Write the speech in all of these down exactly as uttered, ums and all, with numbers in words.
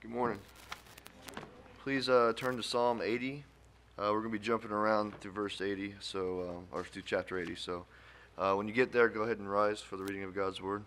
Good morning. Please uh, turn to Psalm eighty. Uh, we're going to be jumping around through verse eighty, so um, or through chapter eighty. So uh, when you get there, go ahead and rise for the reading of God's Word.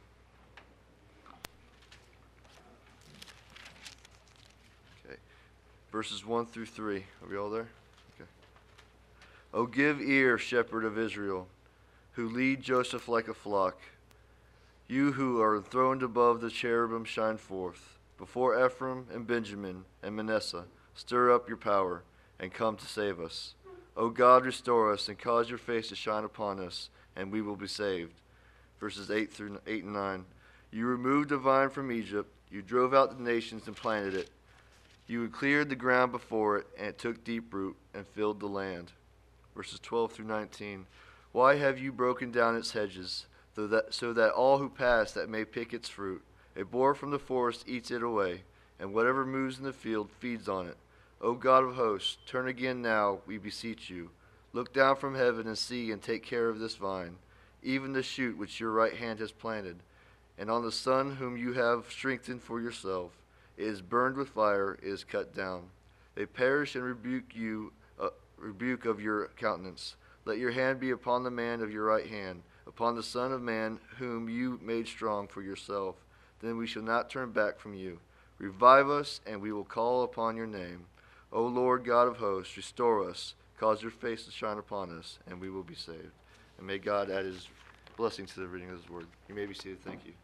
Okay. Verses one through three. Are we all there? Okay. O give ear, shepherd of Israel, who lead Joseph like a flock. You who are enthroned above the cherubim, shine forth. Before Ephraim and Benjamin and Manasseh, stir up your power and come to save us. O God, restore us and cause your face to shine upon us, and we will be saved. Verses eight through eight and nine. You removed the vine from Egypt. You drove out the nations and planted it. You cleared the ground before it, and it took deep root and filled the land. Verses twelve through nineteen. Why have you broken down its hedges, so that, so that all who pass that may pick its fruit? A boar from the forest eats it away, and whatever moves in the field feeds on it. O God of hosts, turn again now, we beseech you. Look down from heaven and see and take care of this vine, even the shoot which your right hand has planted, and on the son whom you have strengthened for yourself. It is burned with fire, it is cut down. They perish and rebuke you, uh, rebuke of your countenance. Let your hand be upon the man of your right hand, upon the Son of Man whom you made strong for yourself. Then we shall not turn back from you. Revive us, and we will call upon your name. O Lord God of hosts, restore us, cause your face to shine upon us, and we will be saved. And may God add his blessing to the reading of his word. You may be seated. Thank you.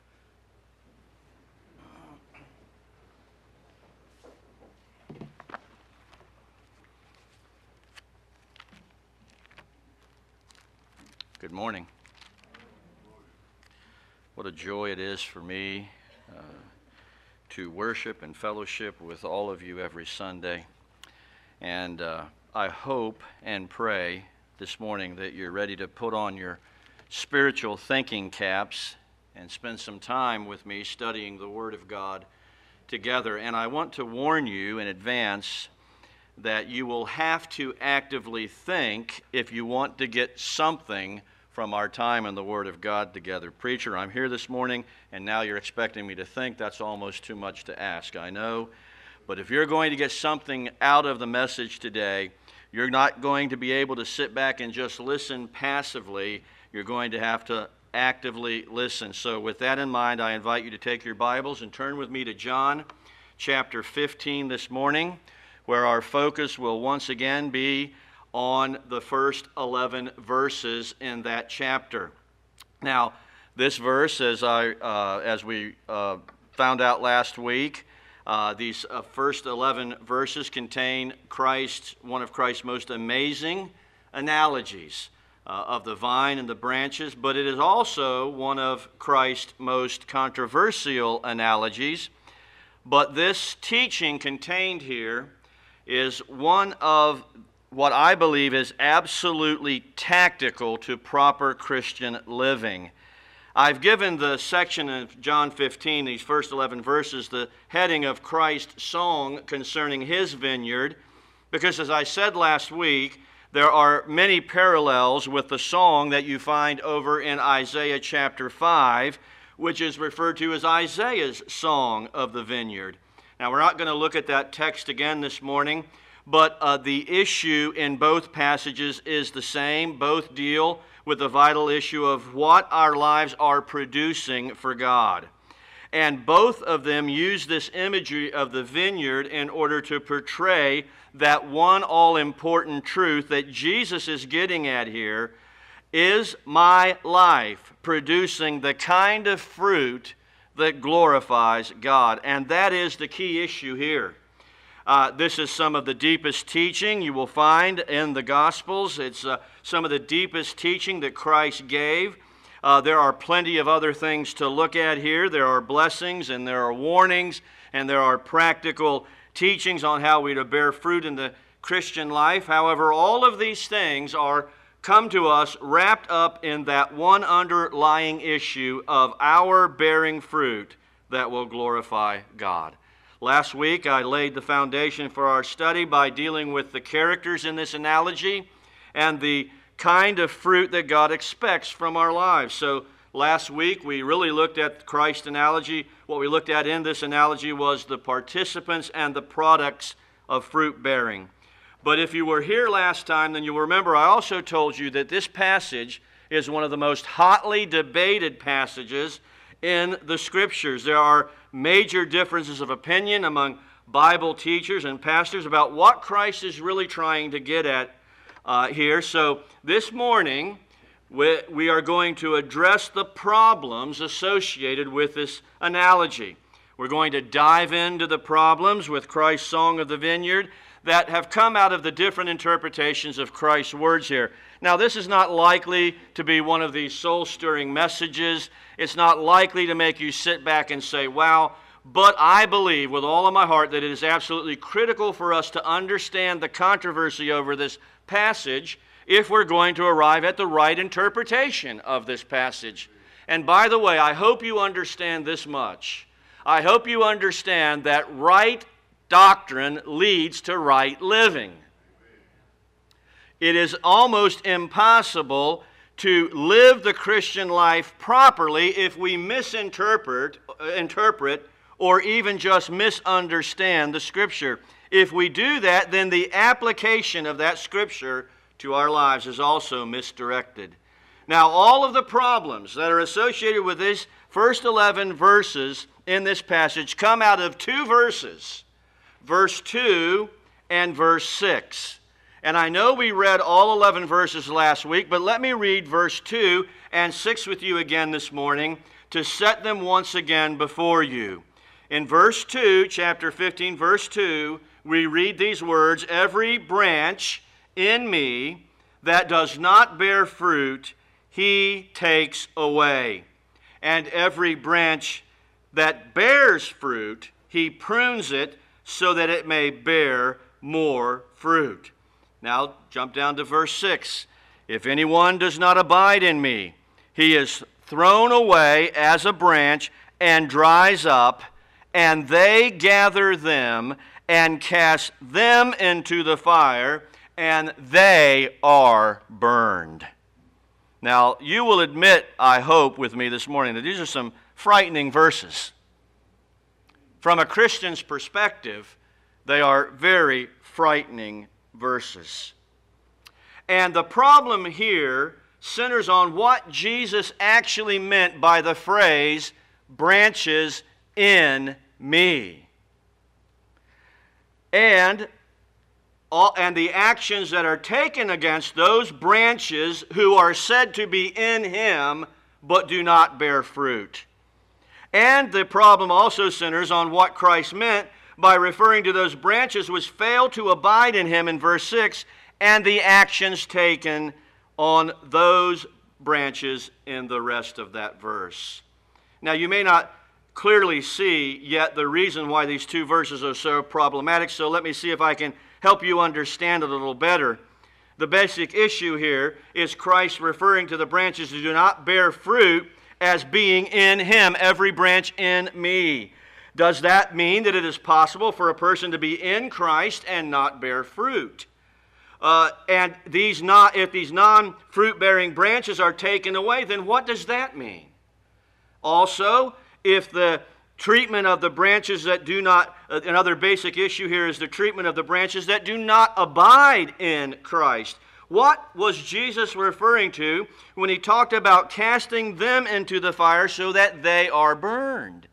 Good morning. What a joy it is for me uh, to worship and fellowship with all of you every Sunday. And uh, I hope and pray this morning that you're ready to put on your spiritual thinking caps and spend some time with me studying the Word of God together. And I want to warn you in advance that you will have to actively think if you want to get something from our time in the Word of God together. Preacher, I'm here this morning, and now you're expecting me to think. That's almost too much to ask, I know. But if you're going to get something out of the message today, you're not going to be able to sit back and just listen passively. You're going to have to actively listen. So with that in mind, I invite you to take your Bibles and turn with me to John chapter fifteen this morning, where our focus will once again be on the first eleven verses in that chapter. Now, this verse, as I uh, as we uh, found out last week, uh, these uh, first eleven verses contain Christ's one of Christ's most amazing analogies uh, of the vine and the branches, but it is also one of Christ's most controversial analogies. But this teaching contained here is one of what I believe is absolutely tactical to proper Christian living. I've given the section of John fifteen, these first eleven verses, the heading of Christ's song concerning his vineyard, because as I said last week, there are many parallels with the song that you find over in Isaiah chapter five, which is referred to as Isaiah's song of the vineyard. Now, we're not going to look at that text again this morning, but uh, the issue in both passages is the same. Both deal with the vital issue of what our lives are producing for God. And both of them use this imagery of the vineyard in order to portray that one all-important truth that Jesus is getting at here: is my life producing the kind of fruit that glorifies God? And that is the key issue here. Uh, this is some of the deepest teaching you will find in the Gospels. It's uh, some of the deepest teaching that Christ gave. Uh, there are plenty of other things to look at here. There are blessings and there are warnings and there are practical teachings on how we to bear fruit in the Christian life. However, all of these things are come to us wrapped up in that one underlying issue of our bearing fruit that will glorify God. Last week, I laid the foundation for our study by dealing with the characters in this analogy and the kind of fruit that God expects from our lives. So last week we really looked at Christ's analogy. What we looked at in this analogy was the participants and the products of fruit bearing. But if you were here last time, then you'll remember I also told you that this passage is one of the most hotly debated passages in the Scriptures. There are major differences of opinion among Bible teachers and pastors about what Christ is really trying to get at uh, here. So this morning, we, we are going to address the problems associated with this analogy. We're going to dive into the problems with Christ's Song of the Vineyard that have come out of the different interpretations of Christ's words here. Now, this is not likely to be one of these soul-stirring messages. It's not likely to make you sit back and say, wow, but I believe with all of my heart that it is absolutely critical for us to understand the controversy over this passage if we're going to arrive at the right interpretation of this passage. And by the way, I hope you understand this much. I hope you understand that right doctrine leads to right living. It is almost impossible to live the Christian life properly if we misinterpret, interpret, or even just misunderstand the Scripture. If we do that, then the application of that Scripture to our lives is also misdirected. Now, all of the problems that are associated with these first eleven verses in this passage come out of two verses, verse two and verse six. And I know we read all eleven verses last week, but let me read verse two and six with you again this morning to set them once again before you. In verse two, chapter fifteen, verse two, we read these words, "Every branch in me that does not bear fruit, he takes away. And every branch that bears fruit, he prunes it so that it may bear more fruit." Now, jump down to verse six. "If anyone does not abide in me, he is thrown away as a branch and dries up, and they gather them and cast them into the fire, and they are burned." Now, you will admit, I hope, with me this morning, that these are some frightening verses. From a Christian's perspective, they are very frightening verses. And the problem here centers on what Jesus actually meant by the phrase, "branches in me." And, all, and the actions that are taken against those branches who are said to be in him but do not bear fruit. And the problem also centers on what Christ meant by referring to those branches which fail to abide in him in verse six, and the actions taken on those branches in the rest of that verse. Now, you may not clearly see yet the reason why these two verses are so problematic, so let me see if I can help you understand it a little better. The basic issue here is Christ referring to the branches who do not bear fruit as being in him, every branch in me. Does that mean that it is possible for a person to be in Christ and not bear fruit? Uh, and these not, if these non-fruit-bearing branches are taken away, then what does that mean? Also, if the treatment of the branches that do not, uh, another basic issue here is the treatment of the branches that do not abide in Christ. What was Jesus referring to when he talked about casting them into the fire so that they are burned?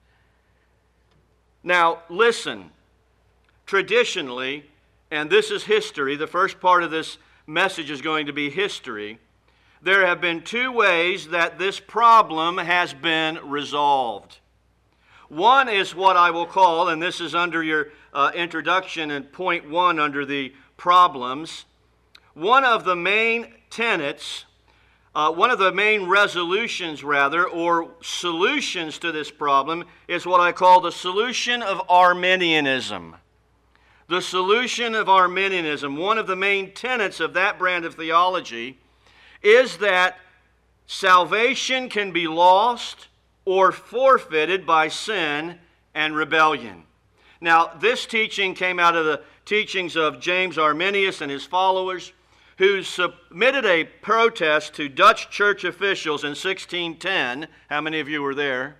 Now, listen, traditionally, and this is history, the first part of this message is going to be history, there have been two ways that this problem has been resolved. One is what I will call, and this is under your uh, introduction in point one under the problems, one of the main tenets, uh, one of the main resolutions rather, or solutions to this problem is what I call the solution of Arminianism. The solution of Arminianism, one of the main tenets of that brand of theology, is that salvation can be lost or forfeited by sin and rebellion. Now, this teaching came out of the teachings of James Arminius and his followers, who submitted a protest to Dutch church officials in sixteen ten. How many of you were there?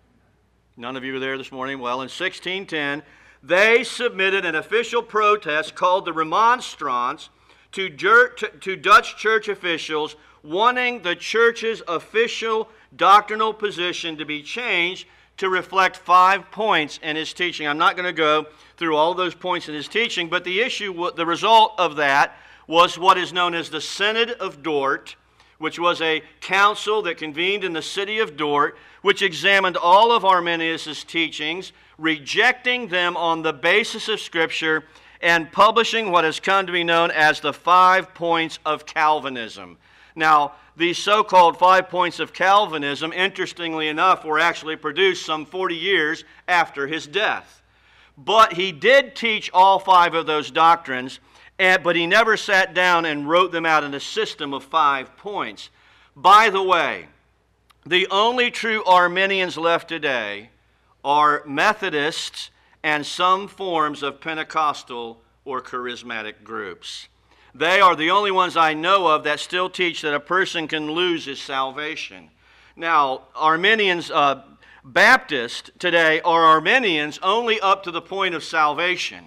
None of you were there this morning? Well, in sixteen ten, they submitted an official protest called the Remonstrance to, to Dutch church officials, wanting the church's official doctrinal position to be changed to reflect five points in his teaching. I'm not going to go through all those points in his teaching, but the issue, the result of that was what is known as the Synod of Dort, which was a council that convened in the city of Dort, which examined all of Arminius' teachings, rejecting them on the basis of Scripture, and publishing what has come to be known as the Five Points of Calvinism. Now, these so-called Five Points of Calvinism, interestingly enough, were actually produced some forty years after his death. But he did teach all five of those doctrines, and, but he never sat down and wrote them out in a system of five points. By the way, the only true Arminians left today are Methodists and some forms of Pentecostal or charismatic groups. They are the only ones I know of that still teach that a person can lose his salvation. Now, Arminians, uh, Baptists today are Arminians only up to the point of salvation.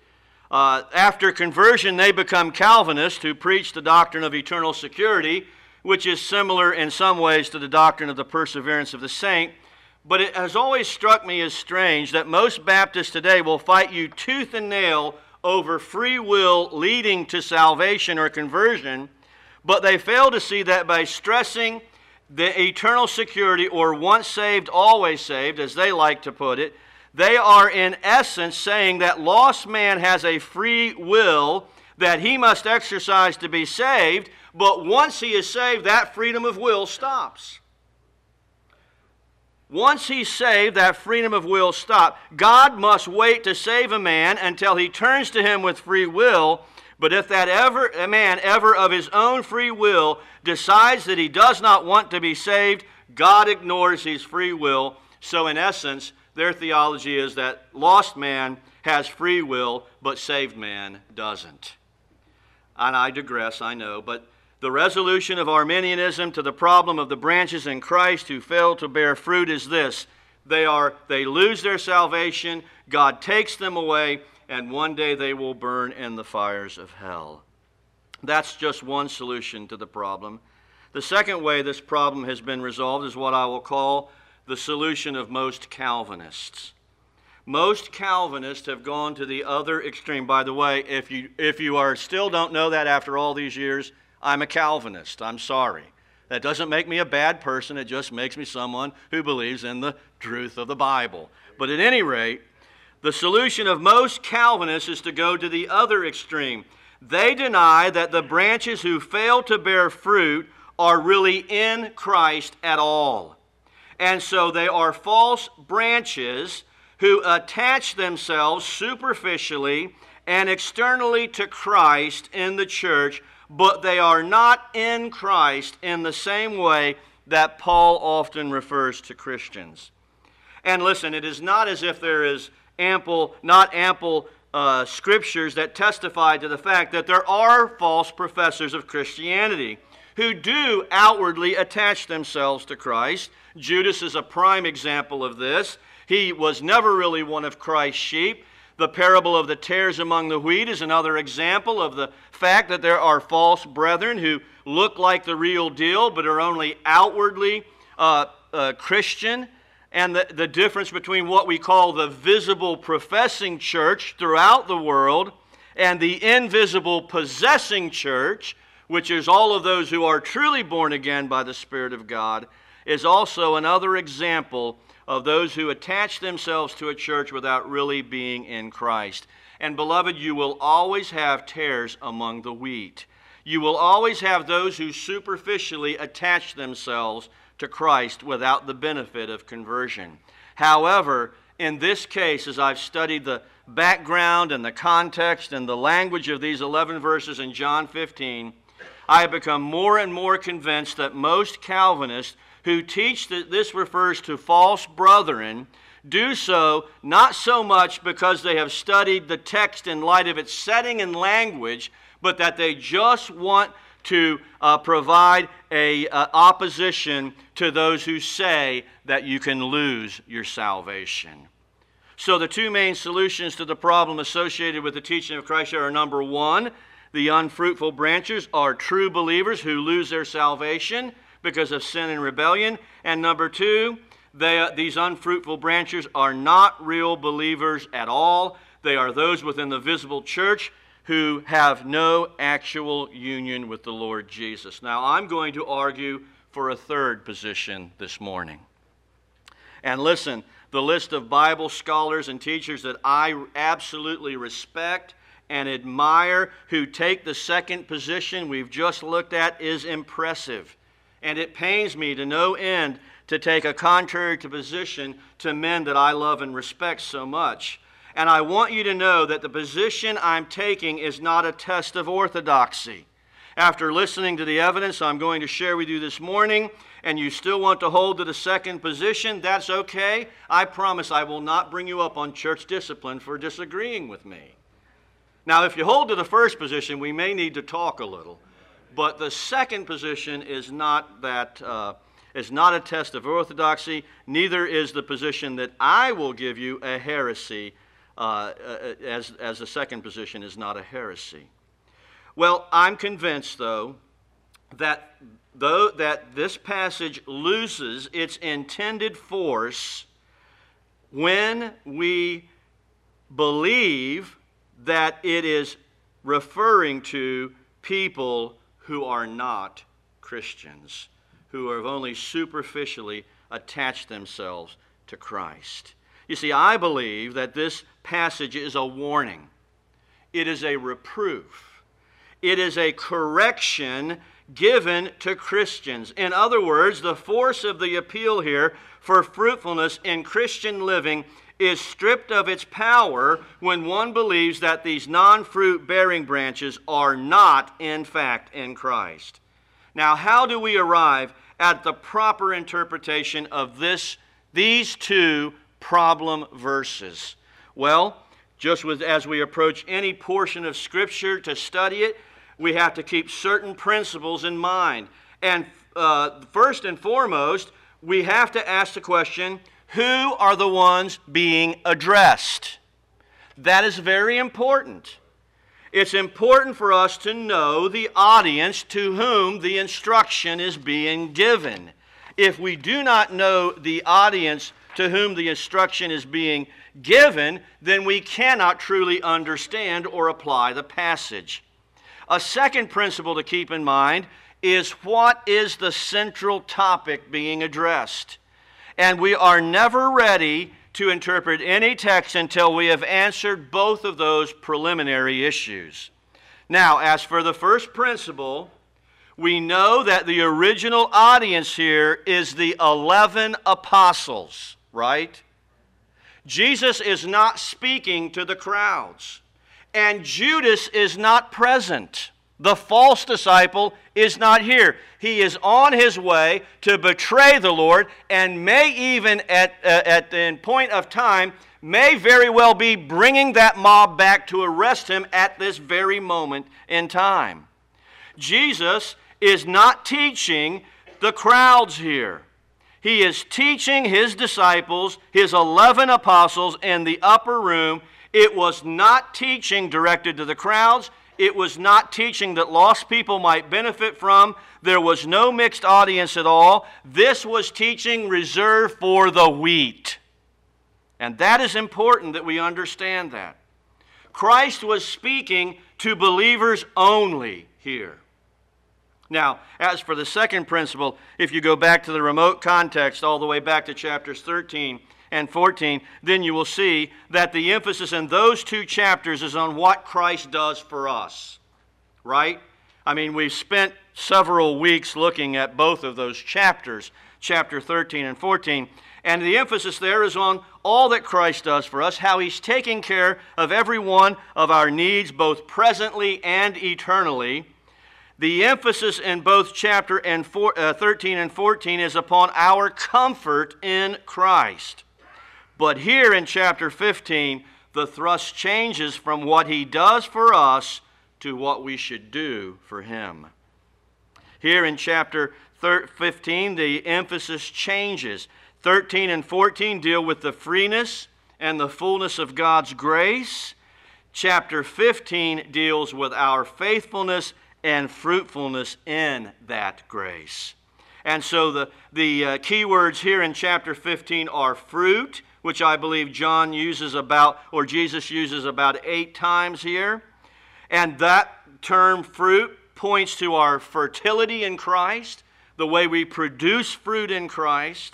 Uh, after conversion, they become Calvinists who preach the doctrine of eternal security, which is similar in some ways to the doctrine of the perseverance of the saint. But it has always struck me as strange that most Baptists today will fight you tooth and nail over free will leading to salvation or conversion, but they fail to see that by stressing the eternal security, or once saved, always saved, as they like to put it, they are in essence saying that lost man has a free will that he must exercise to be saved, but once he is saved, that freedom of will stops. Once he's saved, that freedom of will stops. God must wait to save a man until he turns to him with free will. But if that ever, a man ever of his own free will decides that he does not want to be saved, God ignores his free will. So in essence, their theology is that lost man has free will, but saved man doesn't. And I digress, I know, but the resolution of Arminianism to the problem of the branches in Christ who fail to bear fruit is this: they are they lose their salvation, God takes them away, and one day they will burn in the fires of hell. That's just one solution to the problem. The second way this problem has been resolved is what I will call the solution of most Calvinists. Most Calvinists have gone to the other extreme. By the way, if you if you are still don't know that after all these years, I'm a Calvinist. I'm sorry. That doesn't make me a bad person. It just makes me someone who believes in the truth of the Bible. But at any rate, the solution of most Calvinists is to go to the other extreme. They deny that the branches who fail to bear fruit are really in Christ at all. And so they are false branches who attach themselves superficially and externally to Christ in the church, but they are not in Christ in the same way that Paul often refers to Christians. And listen, it is not as if there is ample, not ample uh, scriptures that testify to the fact that there are false professors of Christianity who do outwardly attach themselves to Christ. Judas is a prime example of this. He was never really one of Christ's sheep. The parable of the tares among the wheat is another example of the fact that there are false brethren who look like the real deal but are only outwardly uh, uh, Christian. And the, the difference between what we call the visible professing church throughout the world and the invisible possessing church, which is all of those who are truly born again by the Spirit of God, is also another example of those who attach themselves to a church without really being in Christ. And beloved, you will always have tares among the wheat. You will always have those who superficially attach themselves to Christ without the benefit of conversion. However, in this case, as I've studied the background and the context and the language of these eleven verses in John fifteen, I have become more and more convinced that most Calvinists who teach that this refers to false brethren do so not so much because they have studied the text in light of its setting and language, but that they just want to uh, provide a uh, opposition to those who say that you can lose your salvation. So the two main solutions to the problem associated with the teaching of Christ are, number one, the unfruitful branches are true believers who lose their salvation because of sin and rebellion. And number two, they, uh, these unfruitful branches are not real believers at all. They are those within the visible church who have no actual union with the Lord Jesus. Now, I'm going to argue for a third position this morning. And listen, the list of Bible scholars and teachers that I absolutely respect and admire who take the second position we've just looked at is impressive. And it pains me to no end to take a contrary to position to men that I love and respect so much. And I want you to know that the position I'm taking is not a test of orthodoxy. After listening to the evidence I'm going to share with you this morning, and you still want to hold to the second position, that's okay. I promise I will not bring you up on church discipline for disagreeing with me. Now, if you hold to the first position, we may need to talk a little. But the second position is not that uh, is not a test of orthodoxy. Neither is the position that I will give you a heresy, uh, as as the second position is not a heresy. Well, I'm convinced, though, that though that this passage loses its intended force when we believe that it is referring to people who are not Christians, who have only superficially attached themselves to Christ. You see, I believe that this passage is a warning. It is a reproof. It is a correction given to Christians. In other words, the force of the appeal here for fruitfulness in Christian living is stripped of its power when one believes that these non-fruit bearing branches are not, in fact, in Christ. Now, how do we arrive at the proper interpretation of this, these two problem verses? Well, just with, as we approach any portion of Scripture to study it, we have to keep certain principles in mind. And uh, first and foremost, we have to ask the question, who are the ones being addressed? That is very important. It's important for us to know the audience to whom the instruction is being given. If we do not know the audience to whom the instruction is being given, then we cannot truly understand or apply the passage. A second principle to keep in mind is what is the central topic being addressed. And we are never ready to interpret any text until we have answered both of those preliminary issues. Now, as for the first principle, we know that the original audience here is the eleven apostles, right? Jesus is not speaking to the crowds, and Judas is not present. The false disciple is not here. He is on his way to betray the Lord, and may even at, uh, at the point of time, may very well be bringing that mob back to arrest him at this very moment in time. Jesus is not teaching the crowds here. He is teaching his disciples, his eleven apostles in the upper room. It was not teaching directed to the crowds. It was not teaching that lost people might benefit from. There was no mixed audience at all. This was teaching reserved for the wheat. And that is important that we understand that. Christ was speaking to believers only here. Now, as for the second principle, if you go back to the remote context all the way back to chapters thirteen and fourteen, then you will see that the emphasis in those two chapters is on what Christ does for us, right? I mean, we've spent several weeks looking at both of those chapters, chapter thirteen and fourteen, and the emphasis there is on all that Christ does for us, how he's taking care of every one of our needs, both presently and eternally. The emphasis in both chapter and four, uh, thirteen and fourteen is upon our comfort in Christ. But here in chapter fifteen, the thrust changes from what he does for us to what we should do for Him. Here in chapter fifteen, the emphasis changes. thirteen and fourteen deal with the freeness and the fullness of God's grace. Chapter fifteen deals with our faithfulness and fruitfulness in that grace. And so the, the uh, key words here in chapter fifteen are fruit, which I believe John uses about, or Jesus uses about eight times here. And that term fruit points to our fertility in Christ, the way we produce fruit in Christ.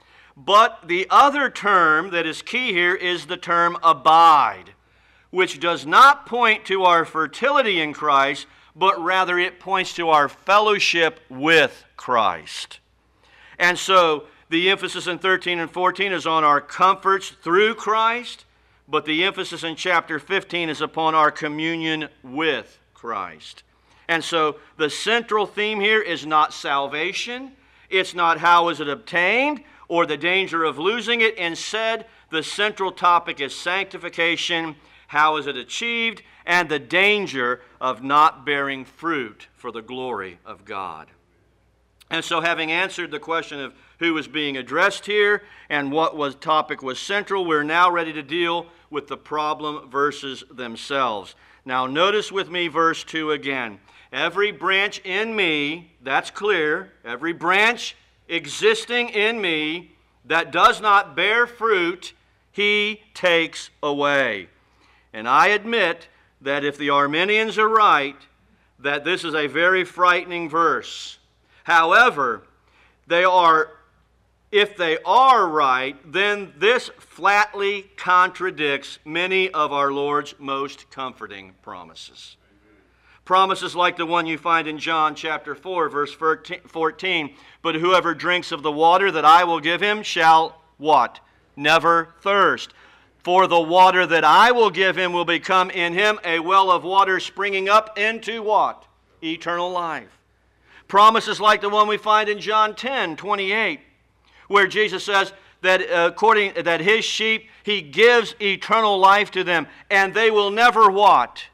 But the other term that is key here is the term abide, which does not point to our fertility in Christ, but rather it points to our fellowship with Christ. And so the emphasis in thirteen and fourteen is on our comforts through Christ, but the emphasis in chapter fifteen is upon our communion with Christ. And so the central theme here is not salvation, it's not how is it obtained, or the danger of losing it. Instead, the central topic is sanctification, how is it achieved, and the danger of not bearing fruit for the glory of God. And so having answered the question of who was being addressed here and what was topic was central, we're now ready to deal with the problem verses themselves. Now notice with me verse two again. Every branch in me, that's clear, every branch existing in me that does not bear fruit, He takes away. And I admit that if the Arminians are right, that this is a very frightening verse. However, they are, if they are right, then this flatly contradicts many of our Lord's most comforting promises. Promises like the one you find in John chapter four, verse fourteen. But whoever drinks of the water that I will give him shall what? Never thirst. For the water that I will give him will become in him a well of water springing up into what? Eternal life. Promises like the one we find in John ten, twenty-eight, where Jesus says that according that His sheep, He gives eternal life to them, and they will never what?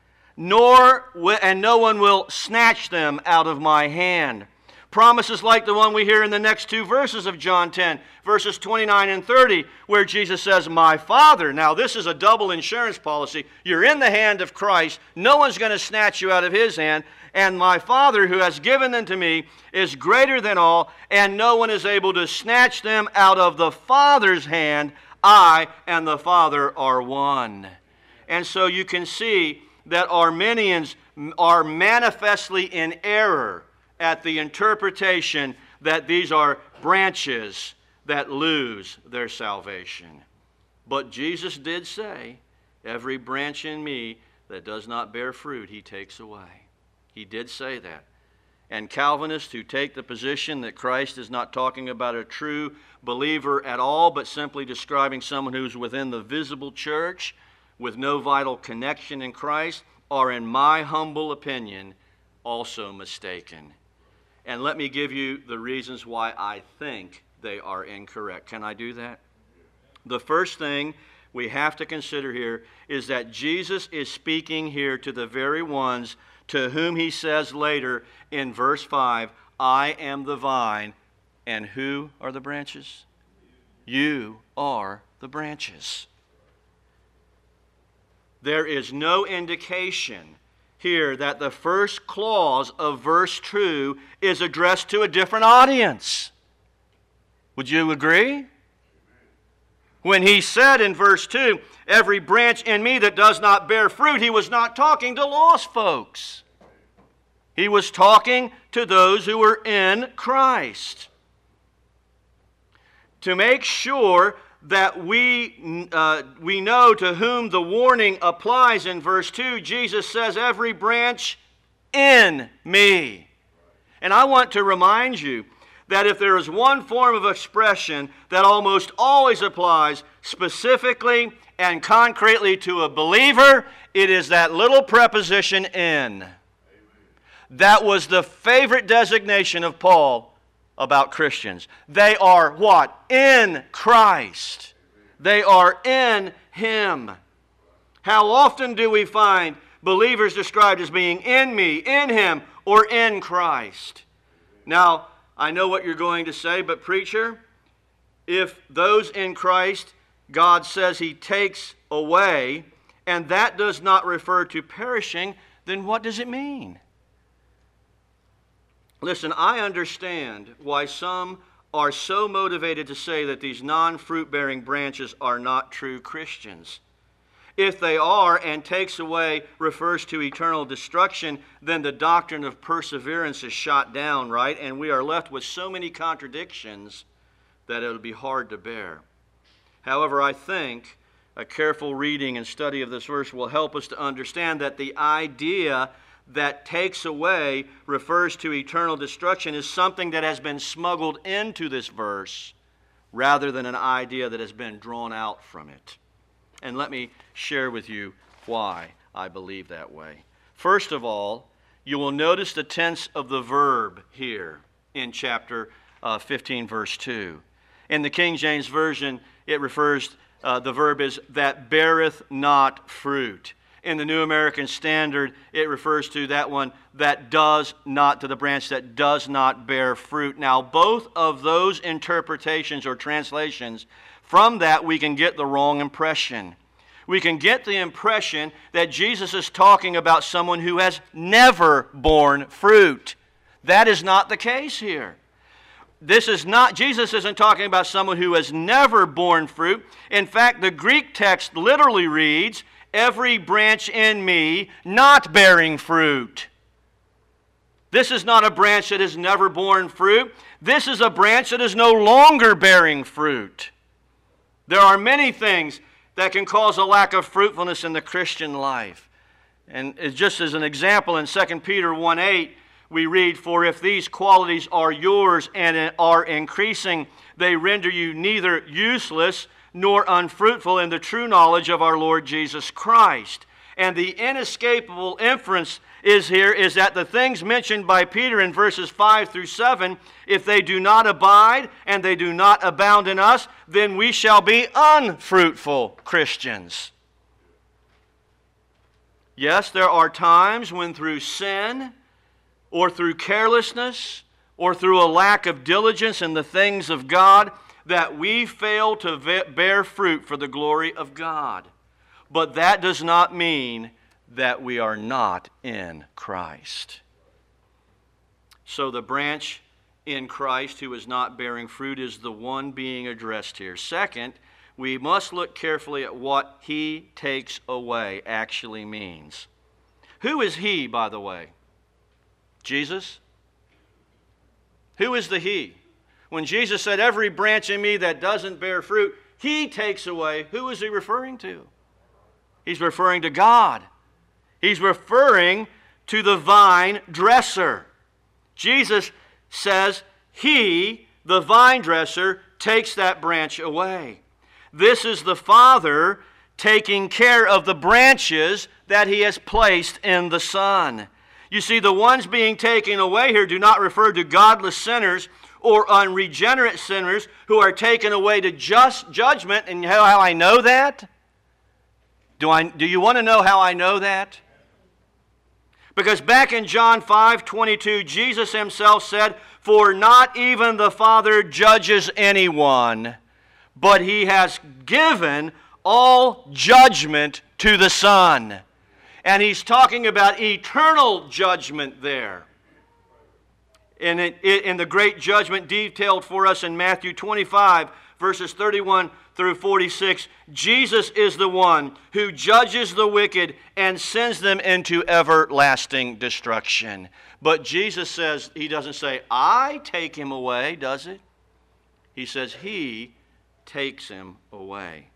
Nor, and no one will snatch them out of my hand. Promises like the one we hear in the next two verses of John ten, verses twenty-nine and thirty, where Jesus says, my Father. Now this is a double insurance policy. You're in the hand of Christ. No one's going to snatch you out of His hand. And my Father who has given them to me is greater than all, and no one is able to snatch them out of the Father's hand. I and the Father are one. And so you can see that Arminians are manifestly in error at the interpretation that these are branches that lose their salvation. But Jesus did say, every branch in me that does not bear fruit, He takes away. He did say that. And Calvinists who take the position that Christ is not talking about a true believer at all, but simply describing someone who's within the visible church with no vital connection in Christ, are, in my humble opinion, also mistaken. And let me give you the reasons why I think they are incorrect. Can I do that? The first thing we have to consider here is that Jesus is speaking here to the very ones to whom He says later in verse five, I am the vine, and who are the branches? You are the branches. There is no indication here that the first clause of verse two is addressed to a different audience. Would you agree? When He said in verse two, every branch in me that does not bear fruit, He was not talking to lost folks. He was talking to those who were in Christ. To make sure that we, uh, we know to whom the warning applies in verse two, Jesus says, every branch in me. And I want to remind you that if there is one form of expression that almost always applies specifically and concretely to a believer, it is that little preposition in. That was the favorite designation of Paul about Christians. They are what? In Christ. They are in Him. How often do we find believers described as being in me, in Him, or in Christ. Now, I know what you're going to say, but preacher, if those in Christ, God says He takes away, and that does not refer to perishing, then what does it mean? Listen, I understand why some are so motivated to say that these non-fruit-bearing branches are not true Christians. If they are, and takes away refers to eternal destruction, then the doctrine of perseverance is shot down, right? And we are left with so many contradictions that it will be hard to bear. However, I think a careful reading and study of this verse will help us to understand that the idea that takes away refers to eternal destruction is something that has been smuggled into this verse rather than an idea that has been drawn out from it. And let me share with you why I believe that way. First of all, you will notice the tense of the verb here in chapter uh, fifteen, verse two. In the King James Version, it refers, uh, the verb is that beareth not fruit. In the New American Standard, it refers to that one that does not, to the branch that does not bear fruit. Now, both of those interpretations or translations, from that we can get the wrong impression. We can get the impression that Jesus is talking about someone who has never borne fruit. That is not the case here. This is not, Jesus isn't talking about someone who has never borne fruit. In fact, the Greek text literally reads, every branch in me not bearing fruit. This is not a branch that has never borne fruit. This is a branch that is no longer bearing fruit. There are many things that can cause a lack of fruitfulness in the Christian life. And just as an example, in Second Peter one eight, we read, for if these qualities are yours and are increasing, they render you neither useless nor unfruitful in the true knowledge of our Lord Jesus Christ. And the inescapable inference is here is that the things mentioned by Peter in verses five through seven, if they do not abide and they do not abound in us, then we shall be unfruitful Christians. Yes, there are times when through sin or through carelessness or through a lack of diligence in the things of God that we fail to bear fruit for the glory of God. But that does not mean that we are not in Christ. So the branch in Christ who is not bearing fruit is the one being addressed here. Second, we must look carefully at what He takes away actually means. Who is He, by the way? Jesus? Who is the He? When Jesus said, every branch in me that doesn't bear fruit, He takes away, who is He referring to? He's referring to God. He's referring to the vine dresser. Jesus says, He, the vine dresser, takes that branch away. This is the Father taking care of the branches that He has placed in the Son. You see, the ones being taken away here do not refer to godless sinners or unregenerate sinners who are taken away to just judgment. And you know how I know that? Do, I, do you want to know how I know that? Because back in John five twenty-two, Jesus Himself said, for not even the Father judges anyone, but He has given all judgment to the Son. And He's talking about eternal judgment there. And in, in the great judgment detailed for us in Matthew twenty-five, verses thirty-one through forty-six, Jesus is the one who judges the wicked and sends them into everlasting destruction. But Jesus says, He doesn't say, I take him away, does it? He says, He takes him away.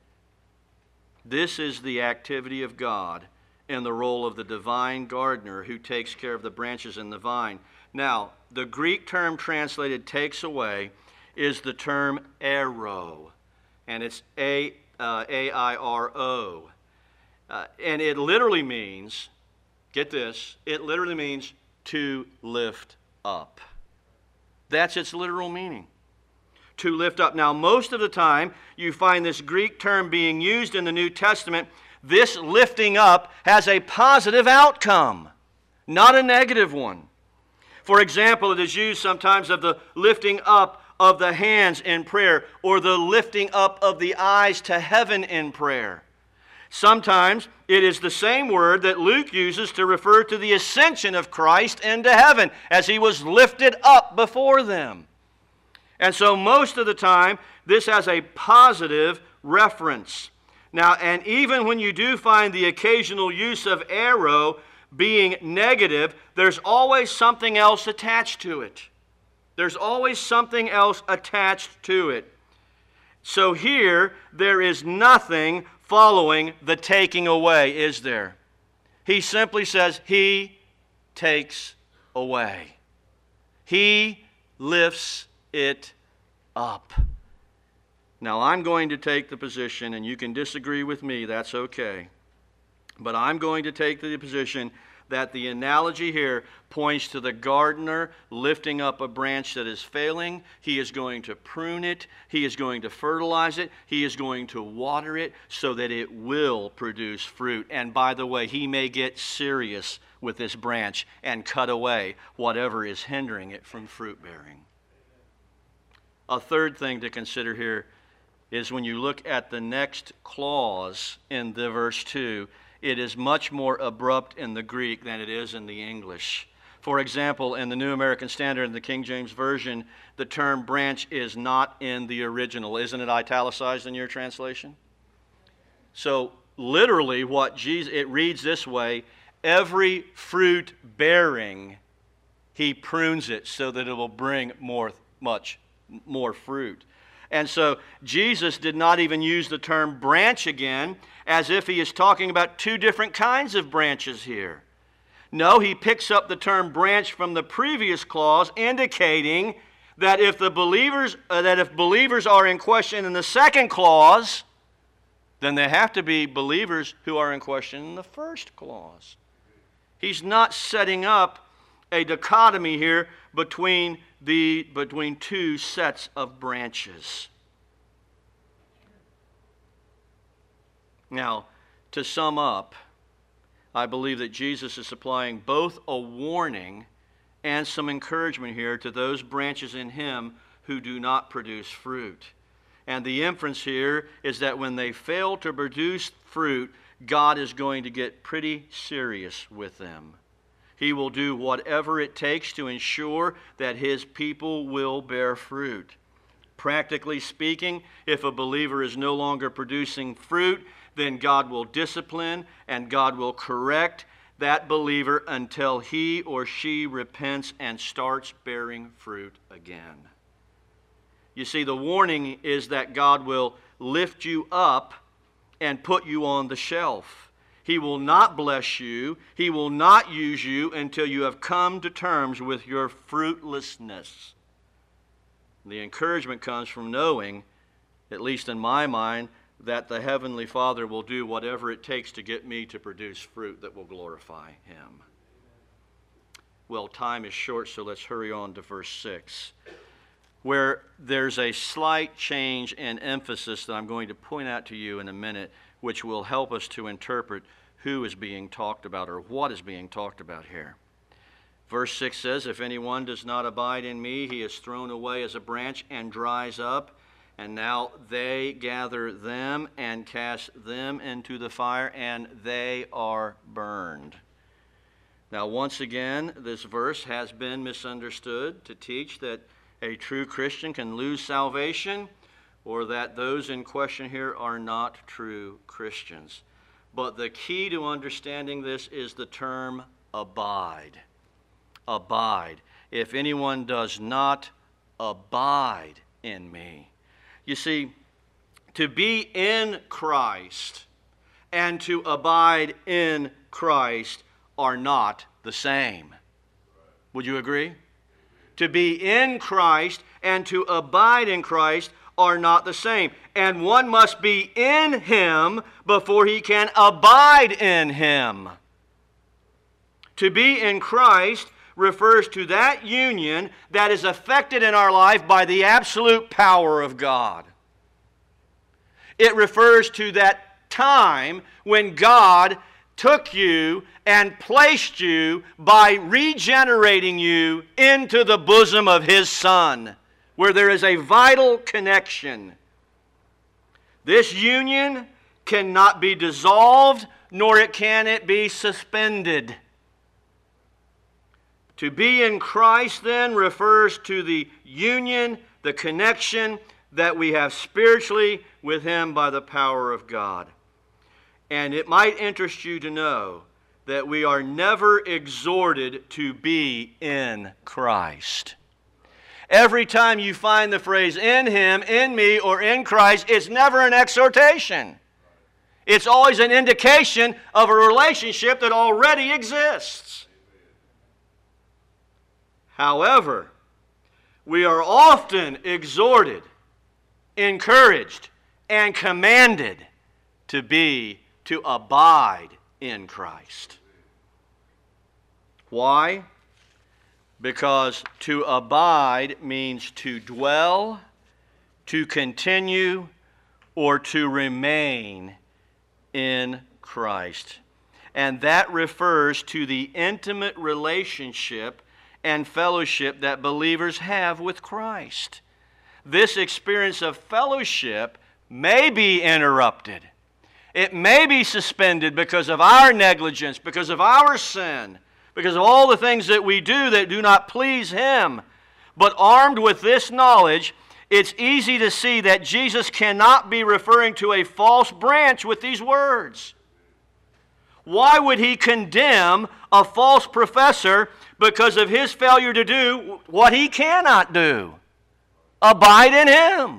This is the activity of God in the role of the divine gardener who takes care of the branches in the vine. Now, the Greek term translated takes away is the term airo, and it's A, uh, A I R O. Uh, and it literally means, get this, it literally means to lift up. That's its literal meaning. To lift up. Now, most of the time, you find this Greek term being used in the New Testament this lifting up has a positive outcome, not a negative one. For example, it is used sometimes of the lifting up of the hands in prayer, or the lifting up of the eyes to heaven in prayer. Sometimes it is the same word that Luke uses to refer to the ascension of Christ into heaven as he was lifted up before them. And so most of the time, this has a positive reference. Now, and even when you do find the occasional use of arrow being negative, there's always something else attached to it. There's always something else attached to it. So here, there is nothing following the taking away, is there? He simply says, He takes away. He lifts it up. Now, I'm going to take the position, and you can disagree with me, that's okay. But I'm going to take the position that the analogy here points to the gardener lifting up a branch that is failing. He is going to prune it. He is going to fertilize it. He is going to water it so that it will produce fruit. And by the way, he may get serious with this branch and cut away whatever is hindering it from fruit bearing. A third thing to consider here is when you look at the next clause in the verse two, it is much more abrupt in the Greek than it is in the English. For example, in the New American Standard and the King James Version, the term branch is not in the original. Isn't it italicized in your translation? So literally what Jesus, it reads this way, every fruit bearing, he prunes it so that it will bring more, much more fruit. And so Jesus did not even use the term branch again, as if he is talking about two different kinds of branches here. No, he picks up the term branch from the previous clause, indicating that if the believers uh, that if believers are in question in the second clause, then they have to be believers who are in question in the first clause. He's not setting up a dichotomy here between the between two sets of branches. Now, to sum up, I believe that Jesus is supplying both a warning and some encouragement here to those branches in him who do not produce fruit. And the inference here is that when they fail to produce fruit, God is going to get pretty serious with them. He will do whatever it takes to ensure that his people will bear fruit. Practically speaking, if a believer is no longer producing fruit, then God will discipline and God will correct that believer until he or she repents and starts bearing fruit again. You see, the warning is that God will lift you up and put you on the shelf. He will not bless you. He will not use you until you have come to terms with your fruitlessness. The encouragement comes from knowing, at least in my mind, that the Heavenly Father will do whatever it takes to get me to produce fruit that will glorify Him. Well, time is short, so let's hurry on to verse six, where there's a slight change in emphasis that I'm going to point out to you in a minute, which will help us to interpret who is being talked about or what is being talked about here. Verse six says, "If anyone does not abide in me, he is thrown away as a branch and dries up. And now they gather them and cast them into the fire, and they are burned." Now, once again, this verse has been misunderstood to teach that a true Christian can lose salvation, or that those in question here are not true Christians. But the key to understanding this is the term abide. Abide. If anyone does not abide in me. You see, to be in Christ and to abide in Christ are not the same. Would you agree? To be in Christ and to abide in Christ are not the same. And one must be in Him before he can abide in Him. To be in Christ refers to that union that is affected in our life by the absolute power of God. It refers to that time when God took you and placed you by regenerating you into the bosom of His Son, where there is a vital connection. This union cannot be dissolved, nor it can it be suspended. To be in Christ, then, refers to the union, the connection that we have spiritually with Him by the power of God. And it might interest you to know that we are never exhorted to be in Christ. Every time you find the phrase in Him, in me, or in Christ, it's never an exhortation. It's always an indication of a relationship that already exists. However, we are often exhorted, encouraged, and commanded to be, to abide in Christ. Why? Because to abide means to dwell, to continue, or to remain in Christ. And that refers to the intimate relationship and fellowship that believers have with Christ. This experience of fellowship may be interrupted. It may be suspended because of our negligence, because of our sin, because of all the things that we do that do not please Him. But armed with this knowledge, it's easy to see that Jesus cannot be referring to a false branch with these words. Why would He condemn a false professor because of his failure to do what he cannot do? Abide in Him.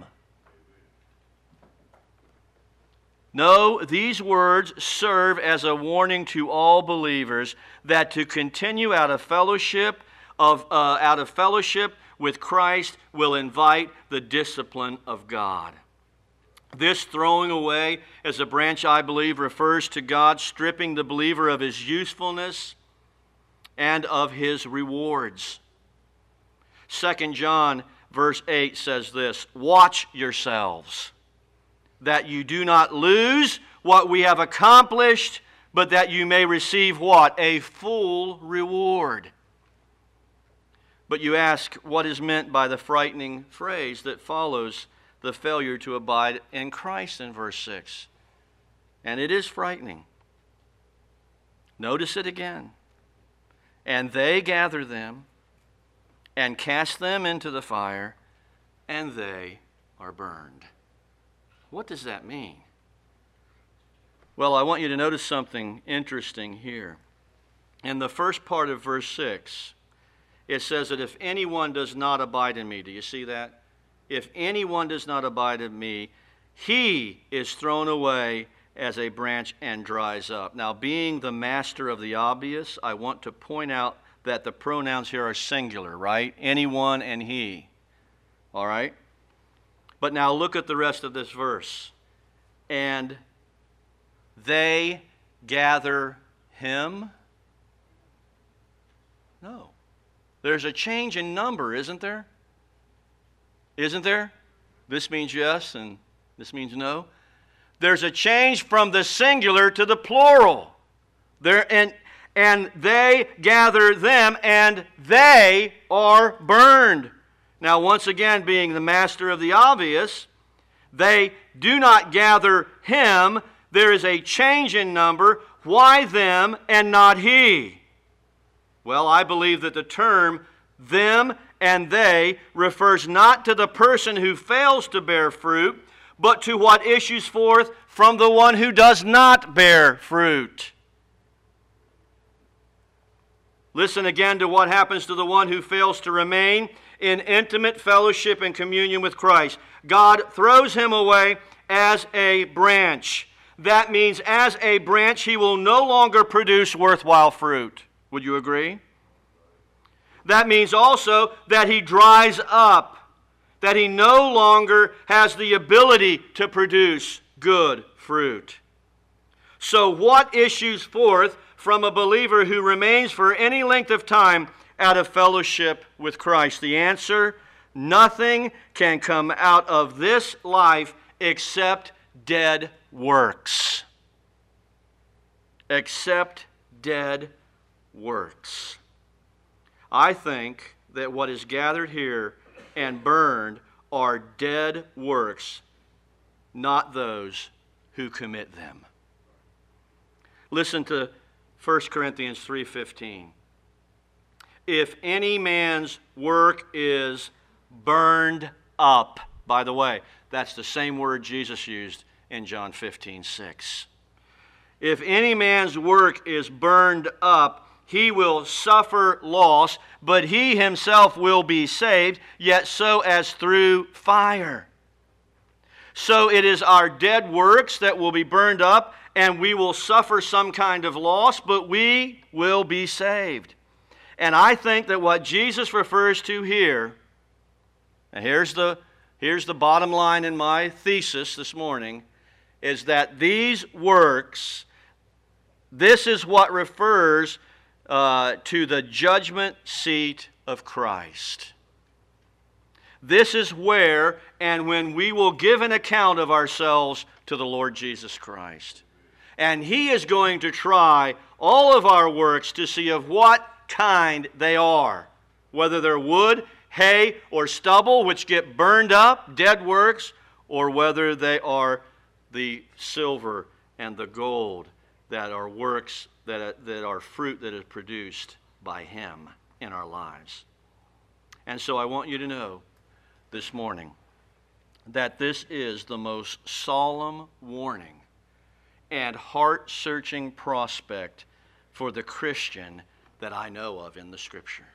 No, these words serve as a warning to all believers that to continue out of fellowship of uh, out of fellowship with Christ will invite the discipline of God. This throwing away as a branch, I believe, refers to God stripping the believer of his usefulness and of his rewards. Second John verse eight says this, "Watch yourselves, that you do not lose what we have accomplished, but that you may receive what? A full reward." But you ask, what is meant by the frightening phrase that follows the failure to abide in Christ in verse six? And it is frightening. Notice it again. "And they gather them and cast them into the fire, and they are burned." What does that mean? Well, I want you to notice something interesting here. In the first part of verse six, it says that if anyone does not abide in me, do you see that? If anyone does not abide in me, he is thrown away as a branch and dries up. Now, being the master of the obvious, I want to point out that the pronouns here are singular, right? Anyone and he. All right? But now look at the rest of this verse. "And they gather him." No. There's a change in number, isn't there? Isn't there? This means yes and this means no. There's a change from the singular to the plural. There and and they gather them, and they are burned. Now, once again, being the master of the obvious, they do not gather him. There is a change in number. Why them and not he? Well, I believe that the term them and they refers not to the person who fails to bear fruit, but to what issues forth from the one who does not bear fruit. Listen again to what happens to the one who fails to remain in intimate fellowship and communion with Christ. God throws him away as a branch. That means as a branch he will no longer produce worthwhile fruit. Would you agree? That means also that he dries up, that he no longer has the ability to produce good fruit. So what issues forth from a believer who remains for any length of time out of fellowship with Christ? The answer, nothing can come out of this life except dead works. except dead works. I think that what is gathered here and burned are dead works, not those who commit them. Listen to First Corinthians three fifteen. If any man's work is burned up, by the way, that's the same word Jesus used in John fifteen six. If any man's work is burned up, he will suffer loss, but he himself will be saved, yet so as through fire. So it is our dead works that will be burned up, and we will suffer some kind of loss, but we will be saved. And I think that what Jesus refers to here, and here's the, here's the bottom line in my thesis this morning, is that these works, this is what refers uh, to the judgment seat of Christ. This is where and when we will give an account of ourselves to the Lord Jesus Christ. And He is going to try all of our works to see of what kind they are. Whether they're wood, hay, or stubble, which get burned up, dead works, or whether they are the silver and the gold that are works, that, that are fruit that is produced by Him in our lives. And so I want you to know this morning that this is the most solemn warning and heart-searching prospect for the Christian that I know of in the Scripture.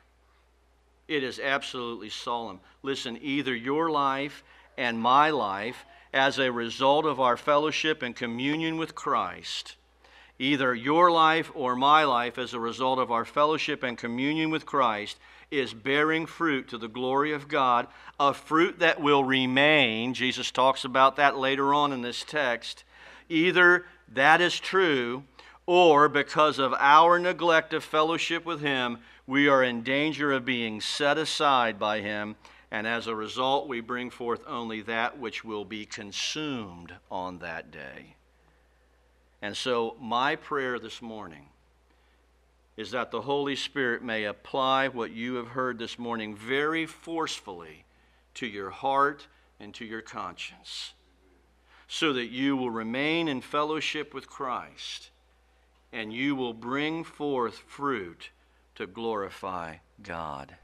It is absolutely solemn. Listen, either your life and my life as a result of our fellowship and communion with Christ, either your life or my life as a result of our fellowship and communion with Christ is bearing fruit to the glory of God, a fruit that will remain. Jesus talks about that later on in this text. Either that is true, or because of our neglect of fellowship with Him, we are in danger of being set aside by Him, and as a result, we bring forth only that which will be consumed on that day. And so, my prayer this morning is that the Holy Spirit may apply what you have heard this morning very forcefully to your heart and to your conscience, so that you will remain in fellowship with Christ and you will bring forth fruit to glorify God.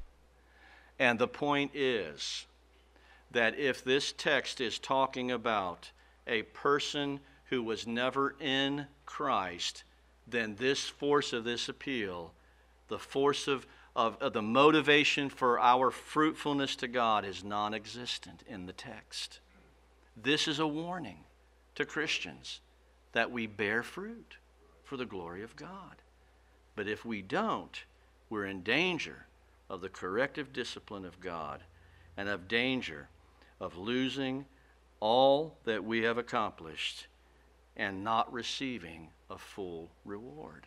And the point is that if this text is talking about a person who was never in Christ, then this force of this appeal, the force of, of, of the motivation for our fruitfulness to God is non-existent in the text. This is a warning to Christians that we bear fruit for the glory of God. But if we don't, we're in danger of the corrective discipline of God and of danger of losing all that we have accomplished and not receiving a full reward.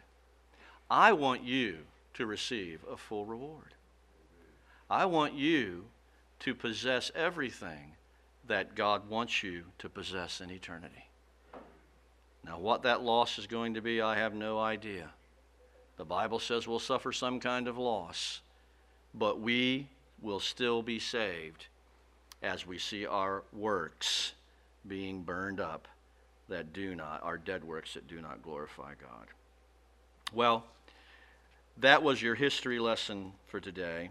I want you to receive a full reward. I want you to possess everything that God wants you to possess in eternity. Now, what that loss is going to be, I have no idea. The Bible says we'll suffer some kind of loss, but we will still be saved as we see our works being burned up that do not, our dead works that do not glorify God. Well, that was your history lesson for today,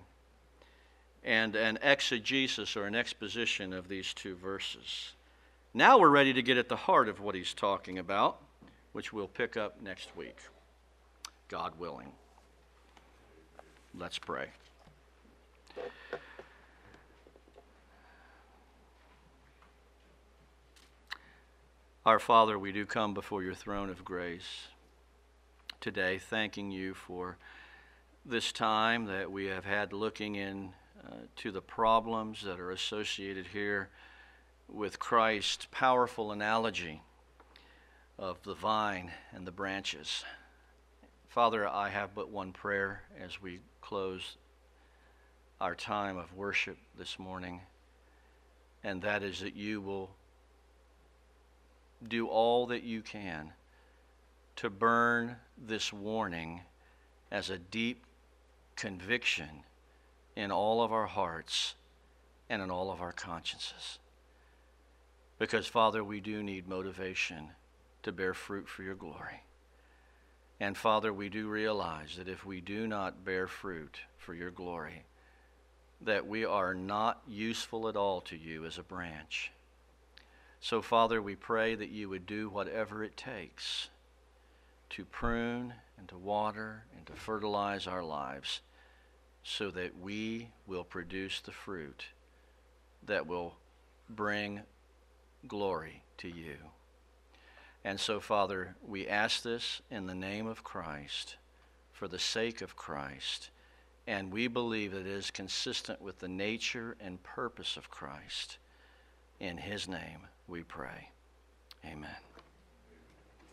and an exegesis or an exposition of these two verses. Now we're ready to get at the heart of what he's talking about, which we'll pick up next week, God willing. Let's pray. Our Father, we do come before your throne of grace today, thanking you for this time that we have had looking in uh, to the problems that are associated here with Christ's powerful analogy of the vine and the branches. Father, I have but one prayer as we close our time of worship this morning, and that is that you will do all that you can to burn this warning as a deep conviction in all of our hearts and in all of our consciences. Because, Father, we do need motivation to bear fruit for your glory. And, Father, we do realize that if we do not bear fruit for your glory, that we are not useful at all to you as a branch. So, Father, we pray that you would do whatever it takes to prune and to water and to fertilize our lives so that we will produce the fruit that will bring glory to you. And so, Father, we ask this in the name of Christ, for the sake of Christ, and we believe that it is consistent with the nature and purpose of Christ. In his name we pray. Amen.